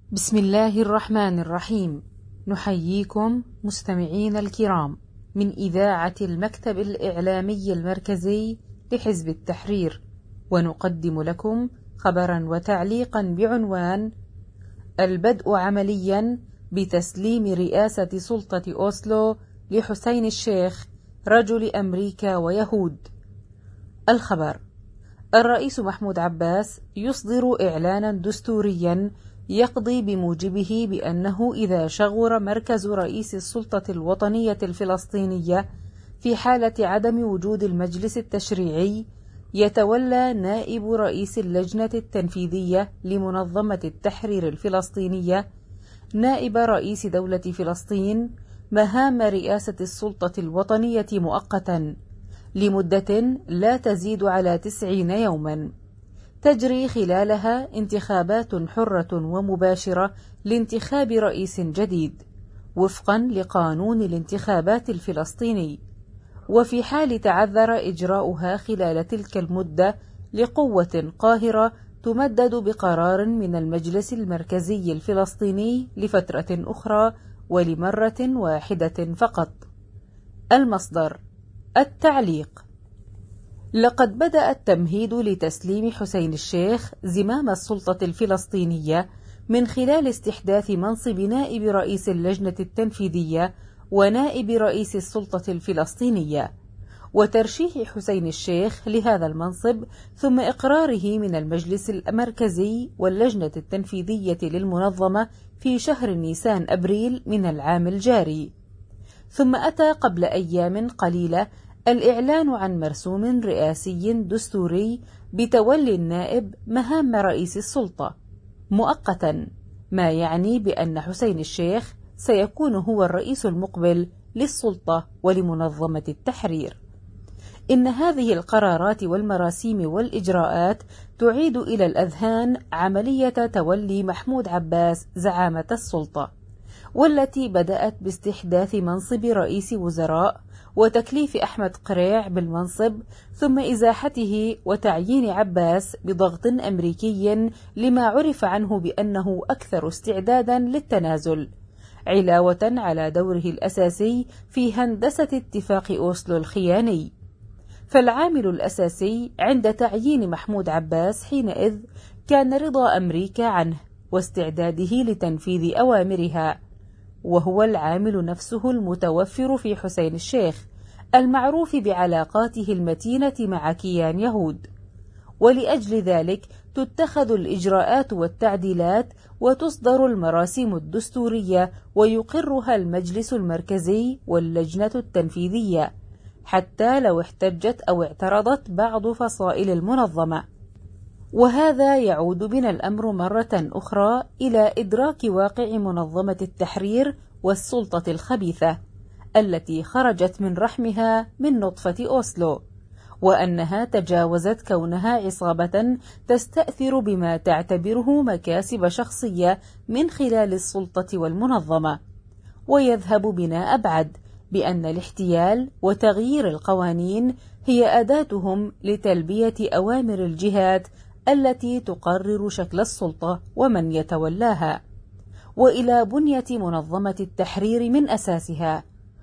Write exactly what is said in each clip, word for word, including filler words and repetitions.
بسم الله الرحمن الرحيم. نحييكم مستمعين الكرام من إذاعة المكتب الإعلامي المركزي لحزب التحرير، ونقدم لكم خبرا وتعليقا بعنوان: البدء عمليا بتسليم رئاسة سلطة أوسلو لحسين الشيخ رجل أمريكا ويهود. الخبر: الرئيس محمود عباس يصدر إعلانا دستوريا يقضي بموجبه بأنه إذا شغر مركز رئيس السلطة الوطنية الفلسطينية في حالة عدم وجود المجلس التشريعي، يتولى نائب رئيس اللجنة التنفيذية لمنظمة التحرير الفلسطينية نائب رئيس دولة فلسطين مهام رئاسة السلطة الوطنية مؤقتا لمدة لا تزيد على تسعين يوما، تجري خلالها انتخابات حرة ومباشرة لانتخاب رئيس جديد وفقا لقانون الانتخابات الفلسطيني. وفي حال تعذر إجراؤها خلال تلك المدة لقوة قاهرة تمدد بقرار من المجلس المركزي الفلسطيني لفترة أخرى ولمرة واحدة فقط. المصدر: التعليق. لقد بدأ التمهيد لتسليم حسين الشيخ زمام السلطة الفلسطينية من خلال استحداث منصب نائب رئيس اللجنة التنفيذية ونائب رئيس السلطة الفلسطينية، وترشيح حسين الشيخ لهذا المنصب، ثم إقراره من المجلس المركزي واللجنة التنفيذية للمنظمة في شهر نيسان أبريل من العام الجاري. ثم أتى قبل أيام قليلة الإعلان عن مرسوم رئاسي دستوري بتولي النائب مهام رئيس السلطة مؤقتا، ما يعني بأن حسين الشيخ سيكون هو الرئيس المقبل للسلطة ولمنظمة التحرير. إن هذه القرارات والمراسيم والإجراءات تعيد إلى الأذهان عملية تولي محمود عباس زعامة السلطة، والتي بدأت باستحداث منصب رئيس وزراء وتكليف أحمد قريع بالمنصب، ثم إزاحته وتعيين عباس بضغط أمريكي لما عرف عنه بأنه أكثر استعدادا للتنازل، علاوة على دوره الأساسي في هندسة اتفاق أوسلو الخياني. فالعامل الأساسي عند تعيين محمود عباس حينئذ كان رضا أمريكا عنه واستعداده لتنفيذ أوامرها، وهو العامل نفسه المتوفر في حسين الشيخ المعروف بعلاقاته المتينة مع كيان يهود. ولأجل ذلك تتخذ الإجراءات والتعديلات وتصدر المراسيم الدستورية ويقرها المجلس المركزي واللجنة التنفيذية، حتى لو احتجت أو اعترضت بعض فصائل المنظمة. وهذا يعود بنا الأمر مرة أخرى إلى إدراك واقع منظمة التحرير والسلطة الخبيثة التي خرجت من رحمها من نطفة أوسلو، وأنها تجاوزت كونها عصابة تستأثر بما تعتبره مكاسب شخصية من خلال السلطة والمنظمة. ويذهب بنا أبعد بأن الاحتيال وتغيير القوانين هي أداتهم لتلبية أوامر الجهات التي تقرر شكل السلطة ومن يتولاها، وإلى بنية منظمة التحرير من أساسها،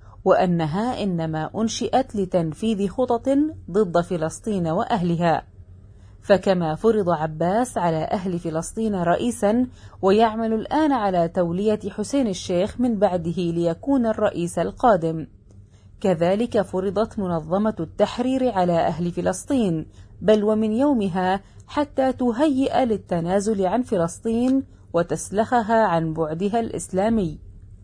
وأنها إنما أنشئت لتنفيذ خطط ضد فلسطين وأهلها. فكما فرض عباس على أهل فلسطين رئيسا ويعمل الآن على تولية حسين الشيخ من بعده ليكون الرئيس القادم، كذلك فرضت منظمة التحرير على أهل فلسطين، بل ومن يومها، حتى تهيئ للتنازل عن فلسطين وتسلخها عن بعدها الإسلامي.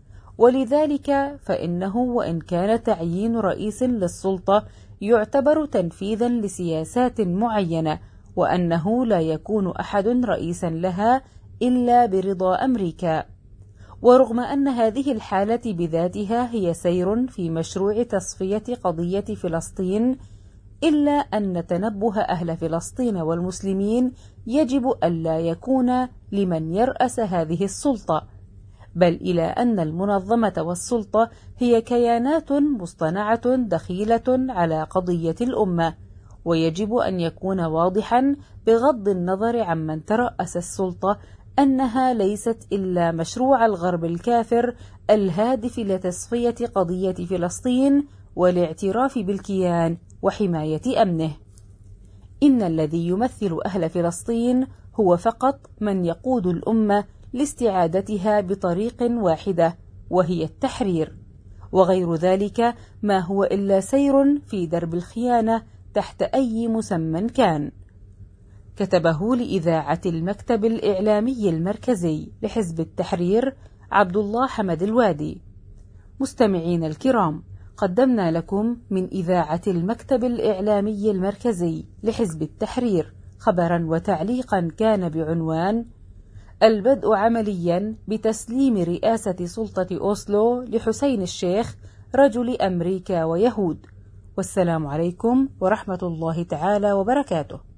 ولذلك فإنه وإن كان تعيين رئيس للسلطة يعتبر تنفيذا لسياسات معينة، وأنه لا يكون أحد رئيسا لها إلا برضا أمريكا. ورغم أن هذه الحالة بذاتها هي سير في مشروع تصفية قضية فلسطين، إلا أن تنبه أهل فلسطين والمسلمين يجب ألا يكون لمن يرأس هذه السلطة، بل إلى أن المنظمة والسلطة هي كيانات مصطنعة دخيلة على قضية الأمة، ويجب أن يكون واضحا بغض النظر عمن ترأس السلطة أنها ليست إلا مشروع الغرب الكافر الهادف لتصفية قضية فلسطين والاعتراف بالكيان وحماية أمنه. إن الذي يمثل أهل فلسطين هو فقط من يقود الأمة لاستعادتها بطريق واحدة، وهي التحرير، وغير ذلك ما هو إلا سير في درب الخيانة تحت أي مسمى كان. كتبه لإذاعة المكتب الإعلامي المركزي لحزب التحرير عبد الله حمد الوادي. مستمعين الكرام، قدمنا لكم من إذاعة المكتب الإعلامي المركزي لحزب التحرير خبرا وتعليقا كان بعنوان: البدء عمليا بتسليم رئاسة سلطة أوسلو لحسين الشيخ رجل أمريكا ويهود. والسلام عليكم ورحمة الله تعالى وبركاته.